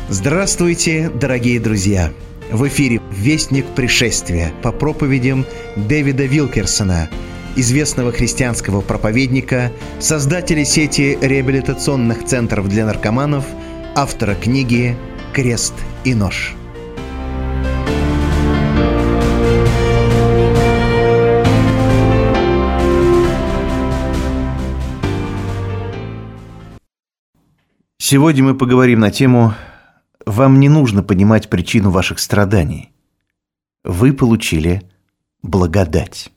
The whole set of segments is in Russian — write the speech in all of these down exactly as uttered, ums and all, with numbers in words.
Здравствуйте, дорогие друзья! В эфире «Вестник пришествия» по проповедям Дэвида Вилкерсона, известного христианского проповедника, создателя сети реабилитационных центров для наркоманов, автора книги «Крест и нож». Сегодня мы поговорим на тему «Вам не нужно понимать причину ваших страданий. Вы получили благодать».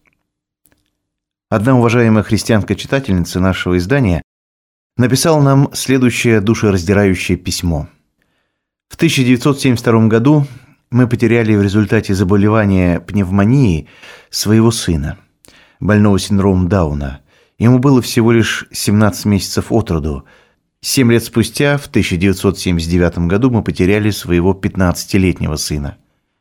Одна уважаемая христианка-читательница нашего издания написала нам следующее душераздирающее письмо. В тысяча девятьсот семьдесят втором году мы потеряли в результате заболевания пневмонией своего сына, больного синдромом Дауна. Ему было всего лишь семнадцать месяцев от роду. Семь лет спустя, в тысяча девятьсот семьдесят девятом году, мы потеряли своего пятнадцатилетнего сына.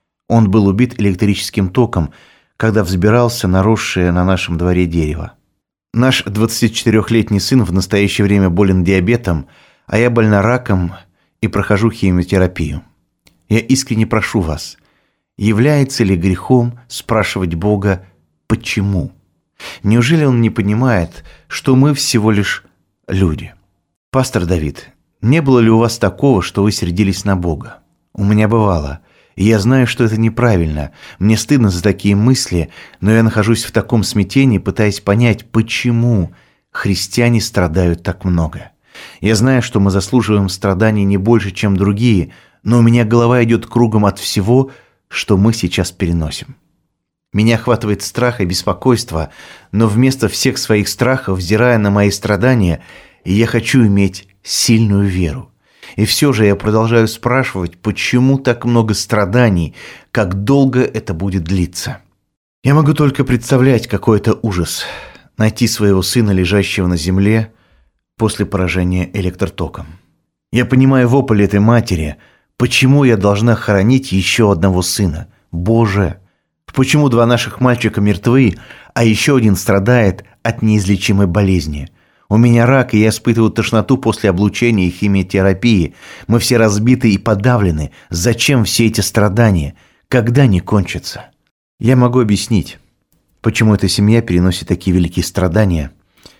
Он был убит электрическим током, когда взбирался на росшее на нашем дворе дерево. Наш двадцатичетырёхлетний сын в настоящее время болен диабетом, а я больна раком и прохожу химиотерапию. Я искренне прошу вас, является ли грехом спрашивать Бога «почему?» Неужели Он не понимает, что мы всего лишь люди? Пастор Давид, не было ли у вас такого, что вы сердились на Бога? У меня бывало. И я знаю, что это неправильно. Мне стыдно за такие мысли, но я нахожусь в таком смятении, пытаясь понять, почему христиане страдают так много. Я знаю, что мы заслуживаем страданий не больше, чем другие, но у меня голова идет кругом от всего, что мы сейчас переносим. Меня охватывает страх и беспокойство, но вместо всех своих страхов, взирая на мои страдания, я хочу иметь сильную веру. И все же я продолжаю спрашивать, почему так много страданий, как долго это будет длиться. Я могу только представлять, какой это ужас – найти своего сына, лежащего на земле, после поражения электротоком. Я понимаю вопль этой матери, почему я должна хоронить еще одного сына. Боже! Почему два наших мальчика мертвы, а еще один страдает от неизлечимой болезни? У меня рак, и я испытываю тошноту после облучения и химиотерапии. Мы все разбиты и подавлены. Зачем все эти страдания? Когда они кончатся? Я могу объяснить, почему эта семья переносит такие великие страдания.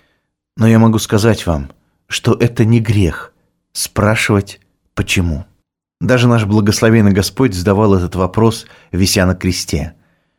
Но я могу сказать вам, что это не грех спрашивать «почему?». Даже наш благословенный Господь задавал этот вопрос, вися на кресте.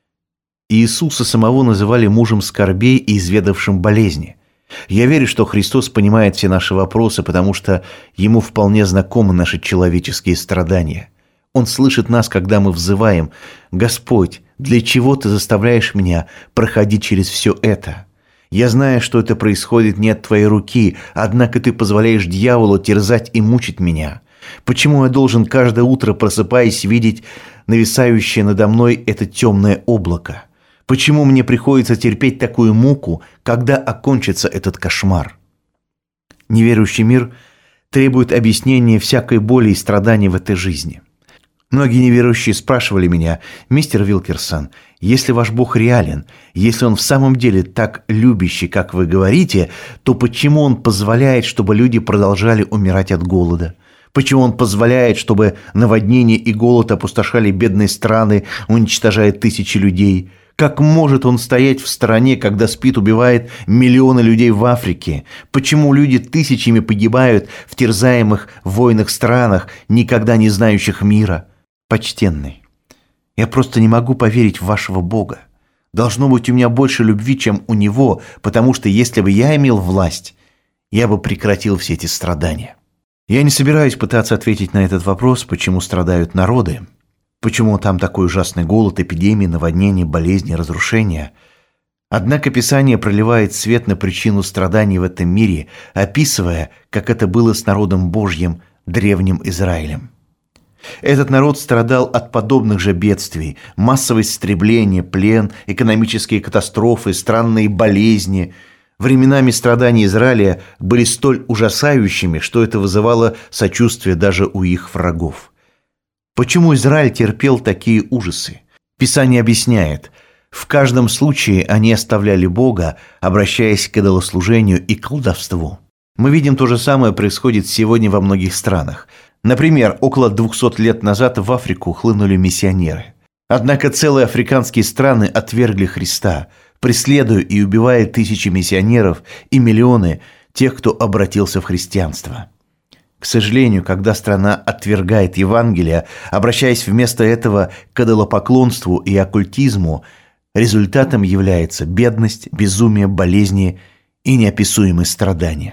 Иисуса самого называли мужем скорбей и изведавшим болезни. Я верю, что Христос понимает все наши вопросы, потому что Ему вполне знакомы наши человеческие страдания. Он слышит нас, когда мы взываем: «Господь, для чего Ты заставляешь меня проходить через все это? Я знаю, что это происходит не от Твоей руки, однако Ты позволяешь дьяволу терзать и мучить меня. Почему я должен каждое утро, просыпаясь, видеть нависающее надо мной это темное облако? Почему мне приходится терпеть такую муку, когда окончится этот кошмар?» Неверующий мир требует объяснения всякой боли и страданий в этой жизни. Многие неверующие спрашивали меня: «Мистер Вилкерсон, если ваш Бог реален, если Он в самом деле так любящий, как вы говорите, то почему Он позволяет, чтобы люди продолжали умирать от голода? Почему Он позволяет, чтобы наводнение и голод опустошали бедные страны, уничтожая тысячи людей? Как может Он стоять в стороне, когда СПИД убивает миллионы людей в Африке? Почему люди тысячами погибают в терзаемых войнах странах, никогда не знающих мира? Почтенный, я просто не могу поверить в вашего Бога. Должно быть у меня больше любви, чем у Него, потому что если бы я имел власть, я бы прекратил все эти страдания». Я не собираюсь пытаться ответить на этот вопрос, почему страдают народы. Почему там такой ужасный голод, эпидемии, наводнения, болезни, разрушения? Однако Писание проливает свет на причину страданий в этом мире, описывая, как это было с народом Божьим, древним Израилем. Этот народ страдал от подобных же бедствий: массовое истребление, плен, экономические катастрофы, странные болезни. Временами страдания Израиля были столь ужасающими, что это вызывало сочувствие даже у их врагов. Почему Израиль терпел такие ужасы? Писание объясняет: в каждом случае они оставляли Бога, обращаясь к идолослужению и колдовству. Мы видим, то же самое происходит сегодня во многих странах. Например, около двухсот лет назад в Африку хлынули миссионеры. Однако целые африканские страны отвергли Христа, преследуя и убивая тысячи миссионеров и миллионы тех, кто обратился в христианство. К сожалению, когда страна отвергает Евангелие, обращаясь вместо этого к идолопоклонству и оккультизму, результатом является бедность, безумие, болезни и неописуемые страдания.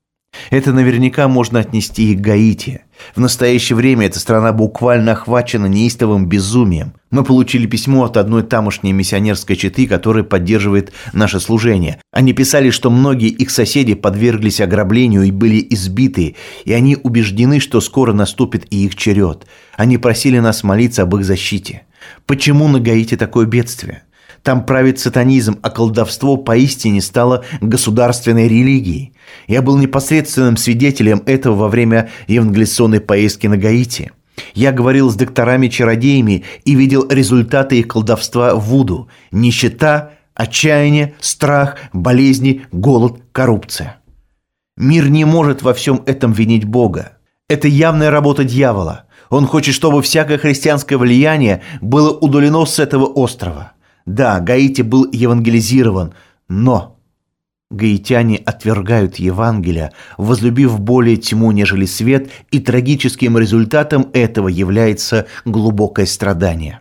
Это наверняка можно отнести и к Гаити. В настоящее время эта страна буквально охвачена неистовым безумием. Мы получили письмо от одной тамошней миссионерской четы, которая поддерживает наше служение. Они писали, что многие их соседи подверглись ограблению и были избиты, и они убеждены, что скоро наступит и их черед. Они просили нас молиться об их защите. Почему на Гаити такое бедствие? Там правит сатанизм, а колдовство поистине стало государственной религией. Я был непосредственным свидетелем этого во время евангелизационной поездки на Гаити. Я говорил с докторами-чародеями и видел результаты их колдовства в вуду: нищета, отчаяние, страх, болезни, голод, коррупция. Мир не может во всем этом винить Бога. Это явная работа дьявола. Он хочет, чтобы всякое христианское влияние было удалено с этого острова. Да, Гаити был евангелизирован, но гаитяне отвергают Евангелие, возлюбив более тьму, нежели свет, и трагическим результатом этого является глубокое страдание.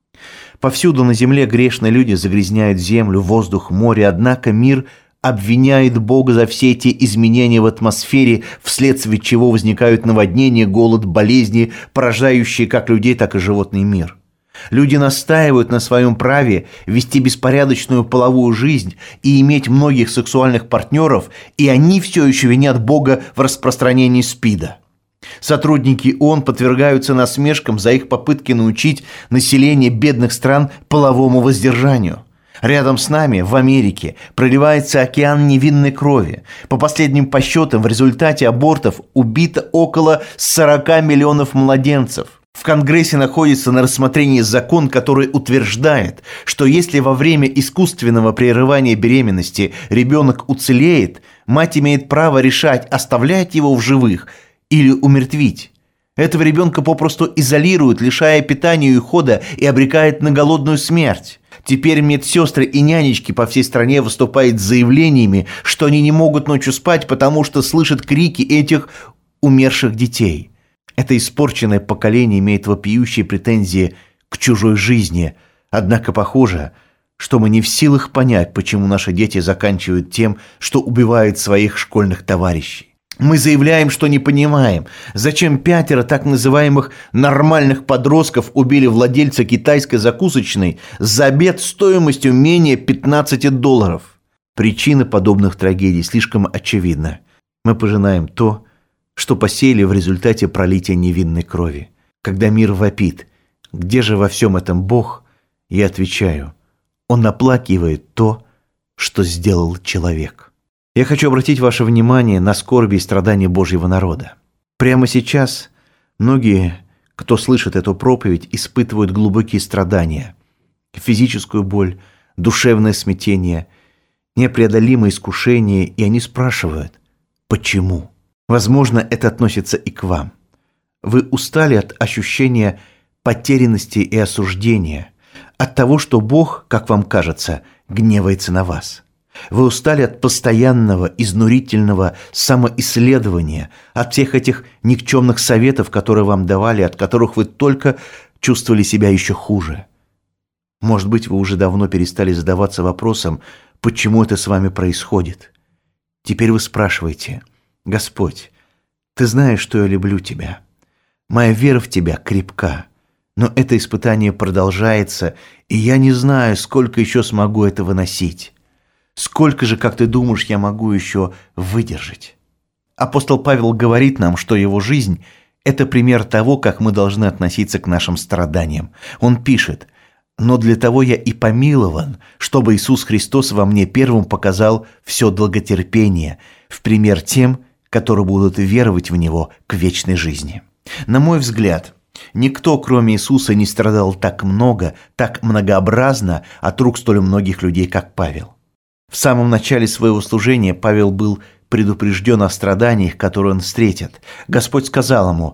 Повсюду на земле грешные люди загрязняют землю, воздух, море, однако мир обвиняет Бога за все эти изменения в атмосфере, вследствие чего возникают наводнения, голод, болезни, поражающие как людей, так и животный мир. Люди настаивают на своем праве вести беспорядочную половую жизнь и иметь многих сексуальных партнеров, и они все еще винят Бога в распространении СПИДа. Сотрудники ООН подвергаются насмешкам за их попытки научить население бедных стран половому воздержанию. Рядом с нами, в Америке, проливается океан невинной крови. По последним подсчетам, в результате абортов убито около сорока миллионов младенцев. В Конгрессе находится на рассмотрении закон, который утверждает, что если во время искусственного прерывания беременности ребенок уцелеет, мать имеет право решать, оставлять его в живых или умертвить. Этого ребенка попросту изолируют, лишая питания и ухода, и обрекает на голодную смерть. Теперь медсестры и нянечки по всей стране выступают с заявлениями, что они не могут ночью спать, потому что слышат крики этих умерших детей. Это испорченное поколение имеет вопиющие претензии к чужой жизни, однако похоже, что мы не в силах понять, почему наши дети заканчивают тем, что убивают своих школьных товарищей. Мы заявляем, что не понимаем, зачем пятеро так называемых нормальных подростков убили владельца китайской закусочной за обед стоимостью менее пятнадцати долларов. Причина подобных трагедий слишком очевидна. Мы пожинаем то, что посеяли в результате пролития невинной крови. Когда мир вопит: где же во всем этом Бог? Я отвечаю: Он оплакивает то, что сделал человек. Я хочу обратить ваше внимание на скорби и страдания Божьего народа. Прямо сейчас многие, кто слышит эту проповедь, испытывают глубокие страдания, физическую боль, душевное смятение, непреодолимое искушение, и они спрашивают: почему? Возможно, это относится и к вам. Вы устали от ощущения потерянности и осуждения, от того, что Бог, как вам кажется, гневается на вас. Вы устали от постоянного, изнурительного самоисследования, от всех этих никчемных советов, которые вам давали, от которых вы только чувствовали себя еще хуже. Может быть, вы уже давно перестали задаваться вопросом, почему это с вами происходит. Теперь вы спрашиваете: Господь, Ты знаешь, что я люблю Тебя. Моя вера в Тебя крепка, но это испытание продолжается, и я не знаю, сколько еще смогу это выносить. Сколько же, как ты думаешь, я могу еще выдержать? Апостол Павел говорит нам, что его жизнь – это пример того, как мы должны относиться к нашим страданиям. Он пишет: «Но для того я и помилован, чтобы Иисус Христос во мне первым показал все долготерпение, в пример тем, которые будут веровать в Него к вечной жизни». На мой взгляд, никто, кроме Иисуса, не страдал так много, так многообразно от рук столь многих людей, как Павел. В самом начале своего служения Павел был предупрежден о страданиях, которые он встретит. Господь сказал ему: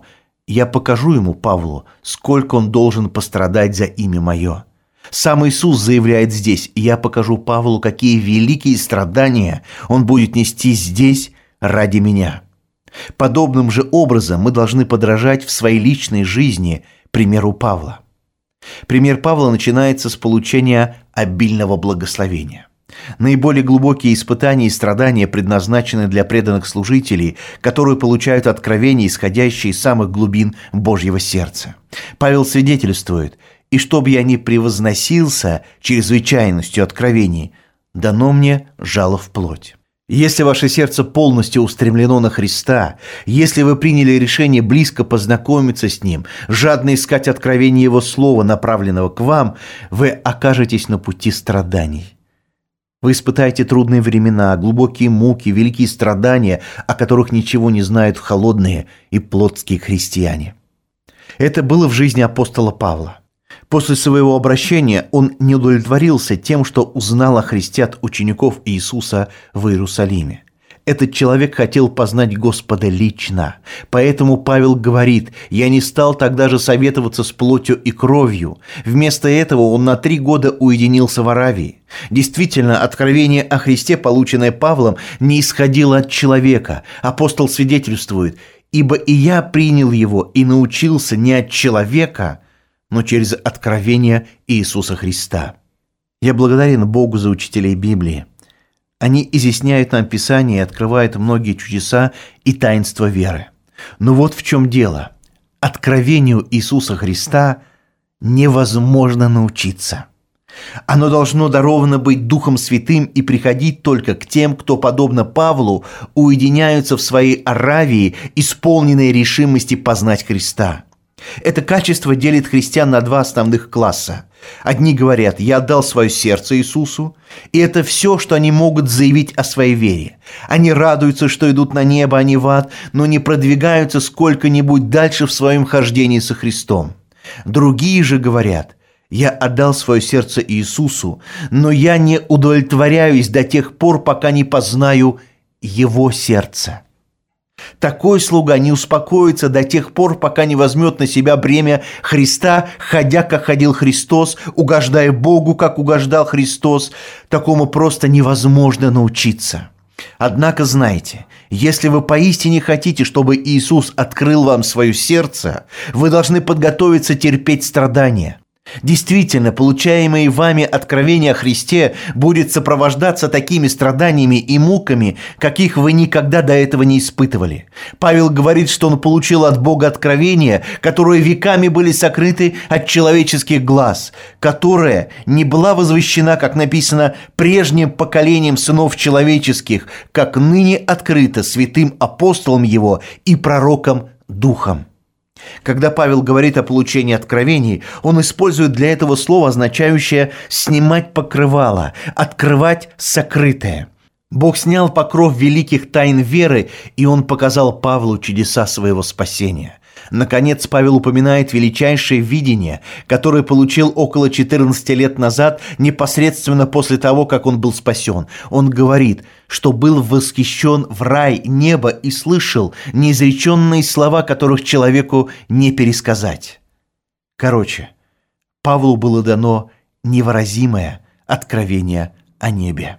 Я покажу ему, Павлу, сколько он должен пострадать за имя мое. Сам Иисус заявляет здесь: я покажу Павлу, какие великие страдания он будет нести здесь ради меня. Подобным же образом мы должны подражать в своей личной жизни примеру Павла. Пример Павла начинается с получения обильного благословения. Наиболее глубокие испытания и страдания предназначены для преданных служителей, которые получают откровения, исходящие из самых глубин Божьего сердца. Павел свидетельствует: «И чтобы я не превозносился чрезвычайностью откровений, дано мне жало в плоть». Если ваше сердце полностью устремлено на Христа, если вы приняли решение близко познакомиться с Ним, жадно искать откровение Его Слова, направленного к вам, вы окажетесь на пути страданий. Вы испытаете трудные времена, глубокие муки, великие страдания, о которых ничего не знают холодные и плотские христиане. Это было в жизни апостола Павла. После своего обращения он не удовлетворился тем, что узнал о Христе от учеников Иисуса в Иерусалиме. Этот человек хотел познать Господа лично. Поэтому Павел говорит: «Я не стал тогда же советоваться с плотью и кровью». Вместо этого он на три года уединился в Аравии. Действительно, откровение о Христе, полученное Павлом, не исходило от человека. Апостол свидетельствует: «Ибо и я принял его и научился не от человека, но через откровение Иисуса Христа». Я благодарен Богу за учителей Библии. Они изъясняют нам Писание и открывают многие чудеса и таинства веры. Но вот в чем дело. Откровению Иисуса Христа невозможно научиться. Оно должно даровано быть Духом Святым и приходить только к тем, кто, подобно Павлу, уединяются в своей Аравии, исполненной решимости познать Христа. Это качество делит христиан на два основных класса. Одни говорят: «Я отдал свое сердце Иисусу», и это все, что они могут заявить о своей вере. Они радуются, что идут на небо, а не в ад, но не продвигаются сколько-нибудь дальше в своем хождении со Христом. Другие же говорят: «Я отдал свое сердце Иисусу, но я не удовлетворяюсь до тех пор, пока не познаю Его сердце». Такой слуга не успокоится до тех пор, пока не возьмет на себя бремя Христа, ходя, как ходил Христос, угождая Богу, как угождал Христос. Такому просто невозможно научиться. Однако знайте, если вы поистине хотите, чтобы Иисус открыл вам свое сердце, вы должны подготовиться терпеть страдания. Действительно, получаемое вами откровение о Христе будет сопровождаться такими страданиями и муками, каких вы никогда до этого не испытывали. Павел говорит, что он получил от Бога откровения, которые веками были сокрыты от человеческих глаз, которая не была возвещена, как написано, прежним поколением сынов человеческих, как ныне открыто святым апостолом его и пророком Духом. Когда Павел говорит о получении откровений, он использует для этого слово, означающее «снимать покрывало», «открывать сокрытое». Бог снял покров великих тайн веры, и Он показал Павлу чудеса своего спасения. Наконец, Павел упоминает величайшее видение, которое получил около четырнадцати лет назад, непосредственно после того, как он был спасен. Он говорит, что был восхищен в рай, небо и слышал неизреченные слова, которых человеку не пересказать. Короче, Павлу было дано невыразимое откровение о небе.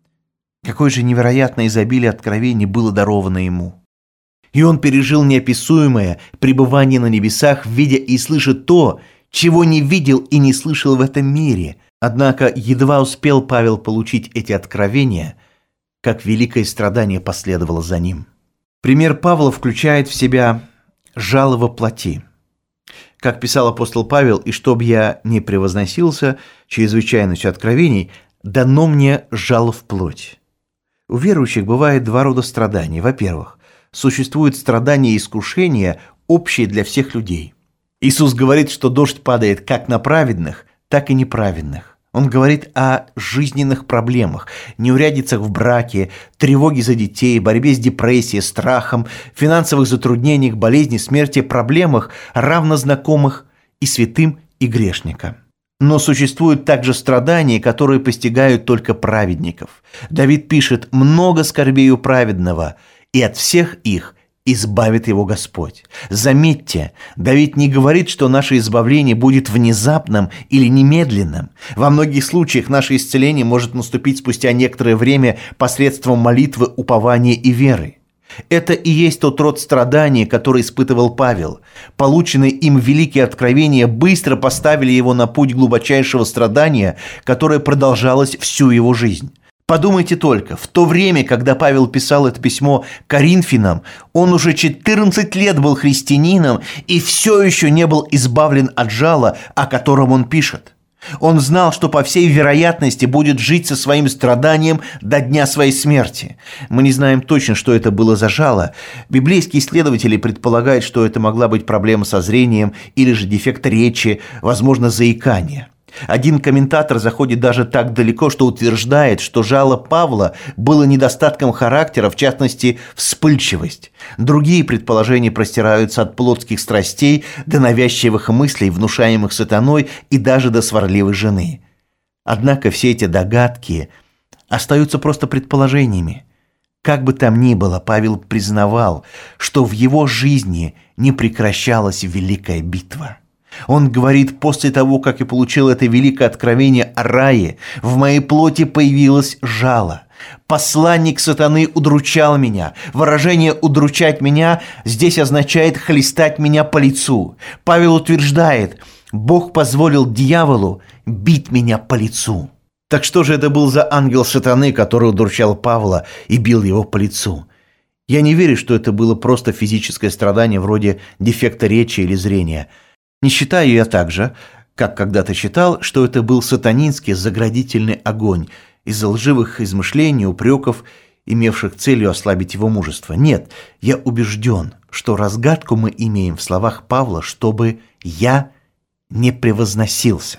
Какое же невероятное изобилие откровений было даровано ему. И он пережил неописуемое пребывание на небесах, видя и слыша то, чего не видел и не слышал в этом мире. Однако едва успел Павел получить эти откровения, как великое страдание последовало за ним. Пример Павла включает в себя жало во плоти. Как писал апостол Павел: «И чтоб я не превозносился чрезвычайностью откровений, дано мне жало в плоть». У верующих бывает два рода страданий. Во-первых, существует страдания и искушения, общие для всех людей. Иисус говорит, что дождь падает как на праведных, так и неправедных. Он говорит о жизненных проблемах, неурядицах в браке, тревоге за детей, борьбе с депрессией, страхом, финансовых затруднениях, болезни, смерти, проблемах, равно знакомых и святым, и грешникам. Но существуют также страдания, которые постигают только праведников. Давид пишет: «Много скорбей у праведного, и от всех их избавит его Господь. Заметьте, Давид не говорит, что наше избавление будет внезапным или немедленным. Во многих случаях наше исцеление может наступить спустя некоторое время посредством молитвы, упования и веры. Это и есть тот род страдания, который испытывал Павел. Полученные им великие откровения быстро поставили его на путь глубочайшего страдания, которое продолжалось всю его жизнь. Подумайте только, в то время, когда Павел писал это письмо Коринфянам, он уже четырнадцать лет был христианином и все еще не был избавлен от жала, о котором он пишет. Он знал, что по всей вероятности будет жить со своим страданием до дня своей смерти. Мы не знаем точно, что это было за жало. Библейские исследователи предполагают, что это могла быть проблема со зрением или же дефект речи, возможно, заикание. Один комментатор заходит даже так далеко, что утверждает, что жало Павла было недостатком характера, в частности, вспыльчивость. Другие предположения простираются от плотских страстей до навязчивых мыслей, внушаемых сатаной, и даже до сварливой жены. Однако все эти догадки остаются просто предположениями. Как бы там ни было, Павел признавал, что в его жизни не прекращалась великая битва. Он говорит: после того, как я получил это великое откровение о рае, в моей плоти появилось жало. Посланник сатаны удручал меня. Выражение «удручать меня» здесь означает хлестать меня по лицу. Павел утверждает: Бог позволил дьяволу бить меня по лицу. Так что же это был за ангел сатаны, который удручал Павла и бил его по лицу? Я не верю, что это было просто физическое страдание вроде дефекта речи или зрения. Не считаю я также, как когда-то считал, что это был сатанинский заградительный огонь из-за лживых измышлений, упреков, имевших целью ослабить его мужество. Нет, я убежден, что разгадку мы имеем в словах Павла, чтобы «я не превозносился».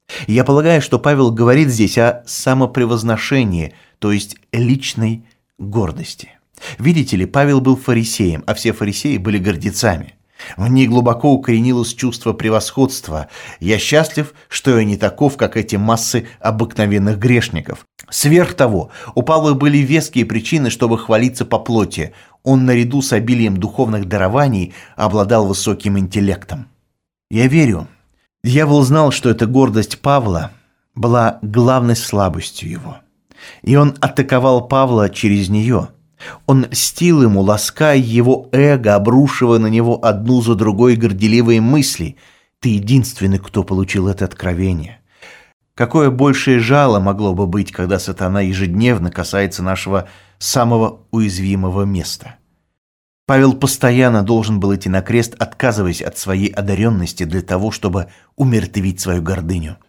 Я полагаю, что Павел говорит здесь о самопревозношении, то есть личной гордости. Видите ли, Павел был фарисеем, а все фарисеи были гордецами. В ней глубоко укоренилось чувство превосходства. Я счастлив, что я не таков, как эти массы обыкновенных грешников. Сверх того, у Павла были веские причины, чтобы хвалиться по плоти. Он наряду с обилием духовных дарований обладал высоким интеллектом. Я верю, дьявол знал, что эта гордость Павла была главной слабостью его. И он атаковал Павла через нее. Он льстил ему, лаская его эго, обрушивая на него одну за другой горделивые мысли. Ты единственный, кто получил это откровение. Какое большее жало могло бы быть, когда сатана ежедневно касается нашего самого уязвимого места? Павел постоянно должен был идти на крест, отказываясь от своей одаренности для того, чтобы умертвить свою гордыню.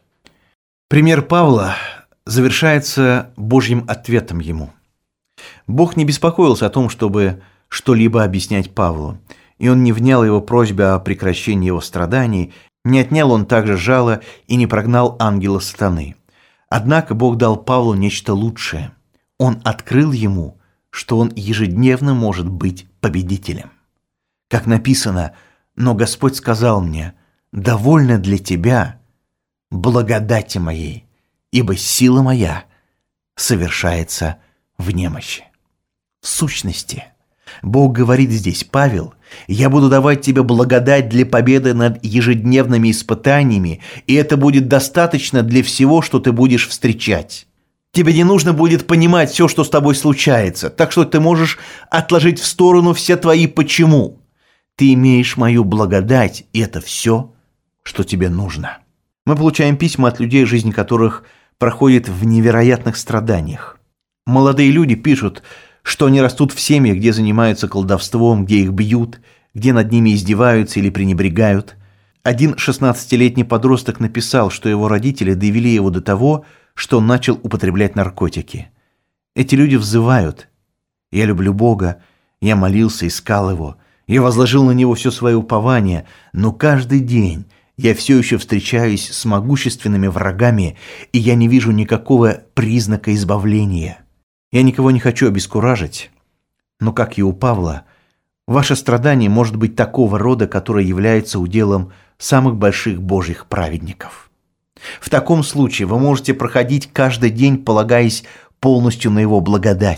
Пример Павла завершается Божьим ответом ему. Бог не беспокоился о том, чтобы что-либо объяснять Павлу, и он не внял его просьбе о прекращении его страданий, не отнял он также жало и не прогнал ангела сатаны. Однако Бог дал Павлу нечто лучшее. Он открыл ему, что он ежедневно может быть победителем. Как написано: «Но Господь сказал мне: довольно для тебя благодати моей, ибо сила моя совершается в немощи». В сущности, Бог говорит здесь: Павел, я буду давать тебе благодать для победы над ежедневными испытаниями, и это будет достаточно для всего, что ты будешь встречать. Тебе не нужно будет понимать все, что с тобой случается, так что ты можешь отложить в сторону все твои «почему». Ты имеешь мою благодать, и это все, что тебе нужно. Мы получаем письма от людей, жизнь которых проходит в невероятных страданиях. Молодые люди пишут, что они растут в семьях, где занимаются колдовством, где их бьют, где над ними издеваются или пренебрегают. Один шестнадцатилетний подросток написал, что его родители довели его до того, что он начал употреблять наркотики. Эти люди взывают: «Я люблю Бога, я молился, искал Его, я возложил на Него все свое упование, но каждый день я все еще встречаюсь с могущественными врагами, и я не вижу никакого признака избавления». Я никого не хочу обескуражить, но, как и у Павла, ваше страдание может быть такого рода, которое является уделом самых больших Божьих праведников. В таком случае вы можете проходить каждый день, полагаясь полностью на Его благодать.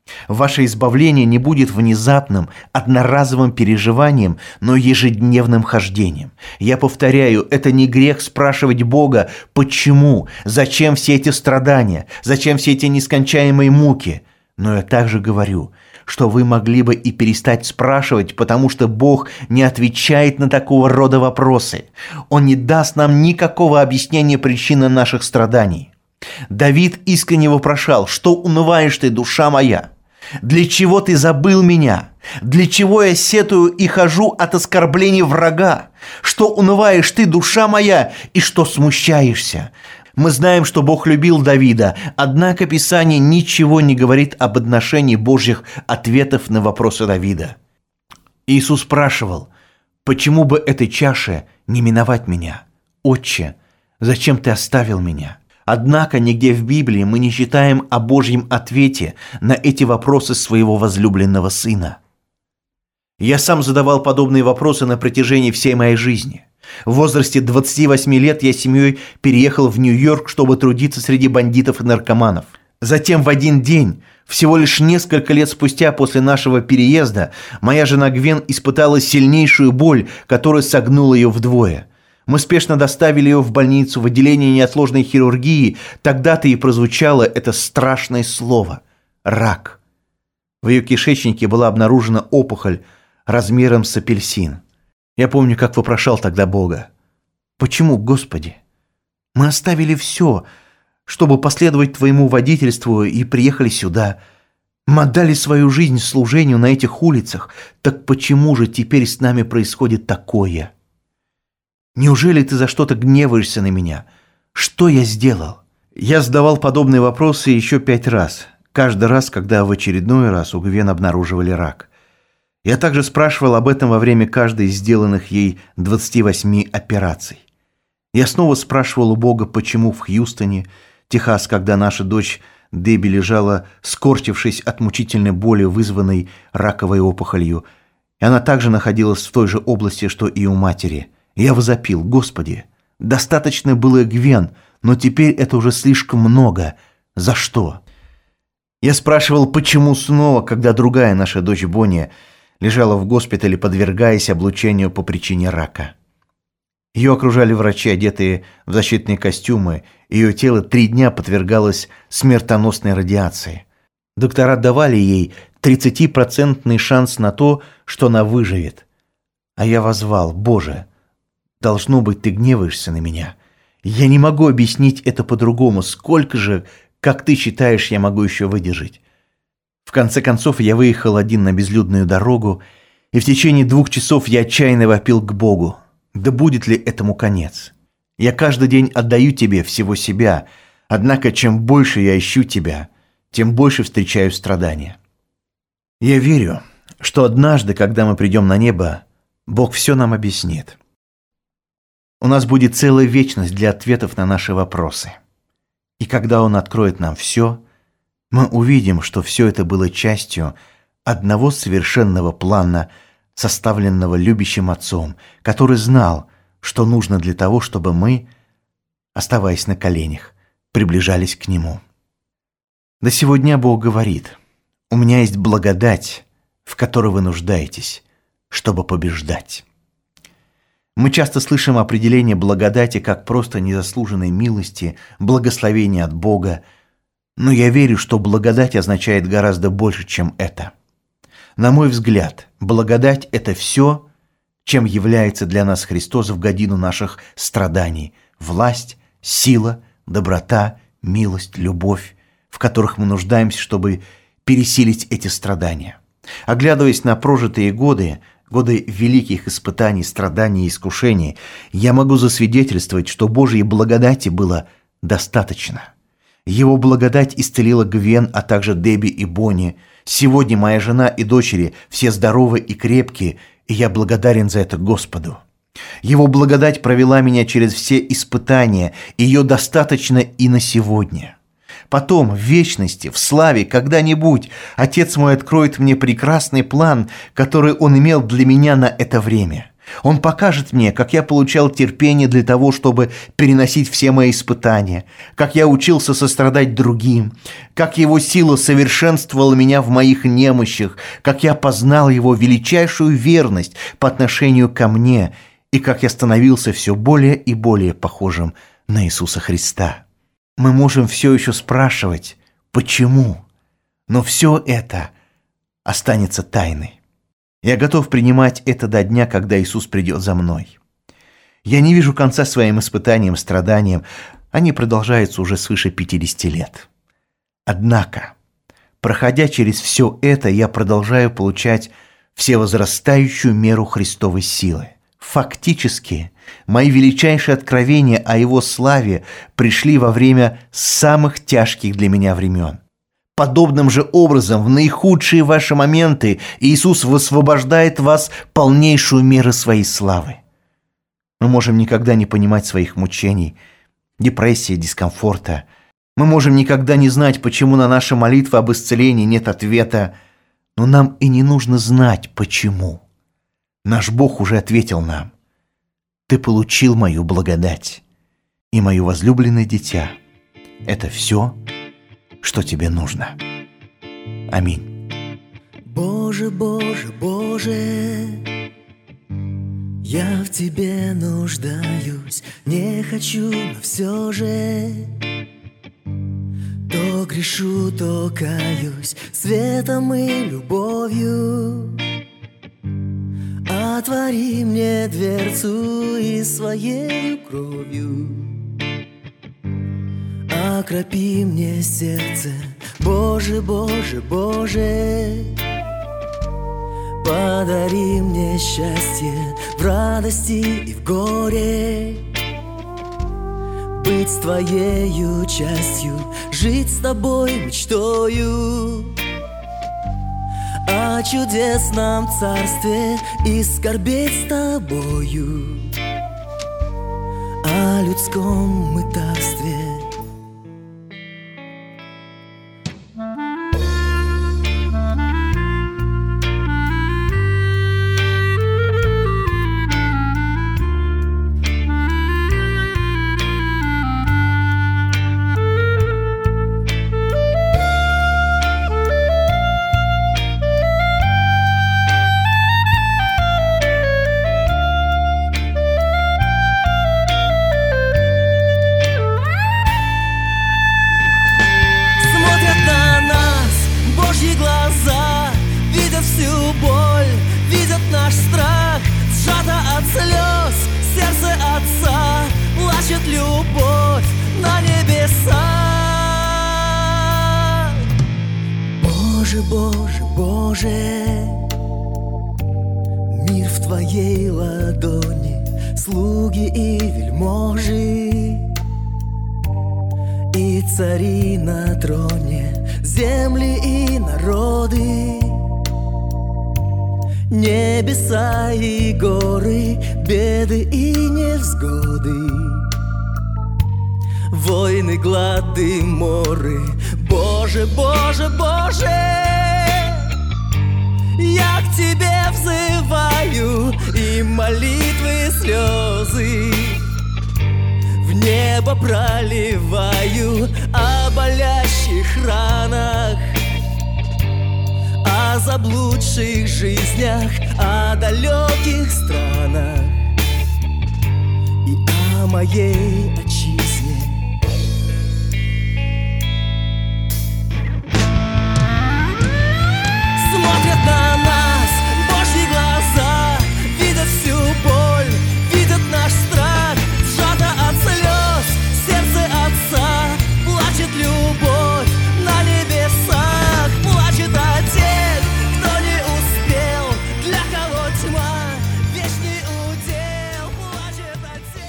Ваше избавление не будет внезапным, одноразовым переживанием, но ежедневным хождением. Я повторяю, это не грех спрашивать Бога, почему, зачем все эти страдания, зачем все эти нескончаемые муки. Но я также говорю, что вы могли бы и перестать спрашивать, потому что Бог не отвечает на такого рода вопросы. Он не даст нам никакого объяснения причины наших страданий. Давид искренне вопрошал: «Что унываешь ты, душа моя? Для чего ты забыл меня? Для чего я сетую и хожу от оскорблений врага? Что унываешь ты, душа моя, и что смущаешься?» Мы знаем, что Бог любил Давида, однако Писание ничего не говорит об отношении Божьих ответов на вопросы Давида. Иисус спрашивал: «Почему бы этой чаше не миновать меня? Отче, зачем ты оставил меня?» Однако нигде в Библии мы не читаем о Божьем ответе на эти вопросы своего возлюбленного Сына. Я сам задавал подобные вопросы на протяжении всей моей жизни. В возрасте двадцати восьми лет я с семьей переехал в Нью-Йорк, чтобы трудиться среди бандитов и наркоманов. Затем в один день, всего лишь несколько лет спустя после нашего переезда, моя жена Гвен испытала сильнейшую боль, которая согнула ее вдвое. Мы спешно доставили ее в больницу, в отделение неотложной хирургии. Тогда-то и прозвучало это страшное слово – рак. В ее кишечнике была обнаружена опухоль размером с апельсин. Я помню, как вопрошал тогда Бога: «Почему, Господи? Мы оставили все, чтобы последовать Твоему водительству, и приехали сюда. Мы отдали свою жизнь служению на этих улицах. Так почему же теперь с нами происходит такое? Неужели Ты за что-то гневаешься на меня? Что я сделал?» Я задавал подобные вопросы еще пять раз, каждый раз, когда в очередной раз у Гвен обнаруживали рак. Я также спрашивал об этом во время каждой из сделанных ей двадцати восьми операций. Я снова спрашивал у Бога, почему в Хьюстоне, Техас, когда наша дочь Дебби лежала, скорчившись от мучительной боли, вызванной раковой опухолью, и она также находилась в той же области, что и у матери. Я возопил: «Господи, достаточно было Гвен, но теперь это уже слишком много. За что?» Я спрашивал, почему снова, когда другая наша дочь Бонни лежала в госпитале, подвергаясь облучению по причине рака. Ее окружали врачи, одетые в защитные костюмы, и ее тело три дня подвергалось смертоносной радиации. Доктора давали ей тридцатипроцентный шанс на то, что она выживет. А я воззвал: «Боже, должно быть, Ты гневаешься на меня. Я не могу объяснить это по-другому. Сколько же, как Ты считаешь, я могу еще выдержать?» В конце концов, я выехал один на безлюдную дорогу, и в течение двух часов я отчаянно вопил к Богу: «Да будет ли этому конец? Я каждый день отдаю Тебе всего себя, однако чем больше я ищу Тебя, тем больше встречаю страдания». Я верю, что однажды, когда мы придем на небо, Бог все нам объяснит. У нас будет целая вечность для ответов на наши вопросы. И когда Он откроет нам все, мы увидим, что все это было частью одного совершенного плана, составленного любящим Отцом, который знал, что нужно для того, чтобы мы, оставаясь на коленях, приближались к Нему. До сего дня Бог говорит: «У меня есть благодать, в которой вы нуждаетесь, чтобы побеждать». Мы часто слышим определение благодати как просто незаслуженной милости, благословения от Бога, но я верю, что благодать означает гораздо больше, чем это. На мой взгляд, благодать – это все, чем является для нас Христос в годину наших страданий: власть, сила, доброта, милость, любовь, в которых мы нуждаемся, чтобы пересилить эти страдания. Оглядываясь на прожитые годы, годы великих испытаний, страданий и искушений, я могу засвидетельствовать, что Божьей благодати было достаточно. Его благодать исцелила Гвен, а также Дебби и Бонни. Сегодня моя жена и дочери все здоровы и крепкие, и я благодарен за это Господу. Его благодать провела меня через все испытания, и ее достаточно и на сегодня. Потом, в вечности, в славе, когда-нибудь Отец мой откроет мне прекрасный план, который Он имел для меня на это время. Он покажет мне, как я получал терпение для того, чтобы переносить все мои испытания, как я учился сострадать другим, как Его сила совершенствовала меня в моих немощах, как я познал Его величайшую верность по отношению ко мне и как я становился все более и более похожим на Иисуса Христа. Мы можем все еще спрашивать, почему, но все это останется тайной. Я готов принимать это до дня, когда Иисус придет за мной. Я не вижу конца своим испытаниям, страданиям. Они продолжаются уже свыше пятидесяти лет. Однако, проходя через все это, я продолжаю получать всевозрастающую меру Христовой силы. Фактически, мои величайшие откровения о Его славе пришли во время самых тяжких для меня времен. Подобным же образом, в наихудшие ваши моменты Иисус высвобождает вас полнейшую меру своей славы. Мы можем никогда не понимать своих мучений, депрессии, дискомфорта. Мы можем никогда не знать, почему на наши молитвы об исцелении нет ответа. Но нам и не нужно знать, почему. Наш Бог уже ответил нам: «Ты получил мою благодать, и мое возлюбленное дитя – это все, что тебе нужно». Аминь. Боже, Боже, Боже, я в Тебе нуждаюсь, не хочу, но все же то грешу, то каюсь светом и любовью. Отвори мне дверцу и своей кровью окропи мне сердце, Боже, Боже, Боже. Подари мне счастье в радости и в горе, быть Твоею частью, жить с Тобой мечтою о чудесном царстве и скорбеть с Тобою о людском мытарстве. Любовь на небесах. Боже, Боже, Боже, мир в Твоей ладони, слуги и вельможи, и цари на троне, земли и народы, небеса и горы, беды и невзгоды, войны, глады, моры. Боже, Боже, Боже, я к Тебе взываю, и молитвы, слезы в небо проливаю о болящих ранах, о заблудших жизнях, о далеких странах и о моей отчизне. Смотрят на нас Божьи глаза, видят всю боль, видят наш страх, сжато от слез сердце Отца, плачет любовь на небесах, плачет Отец, кто не успел, для кого тьма, вечный удел, плачет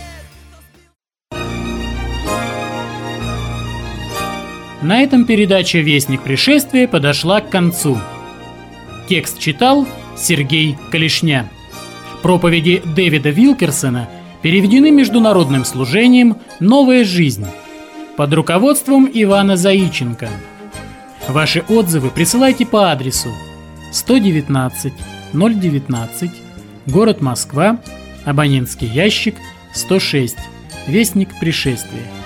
Отец. На этом передача «Вестник пришествия» подошла к концу. Текст читал Сергей Калишня. Проповеди Дэвида Вилкерсона переведены Международным служением «Новая жизнь» под руководством Ивана Заиченко. Ваши отзывы присылайте по адресу сто девятнадцать ноль девятнадцать Город Москва, абонентский ящик сто шесть, Вестник пришествия.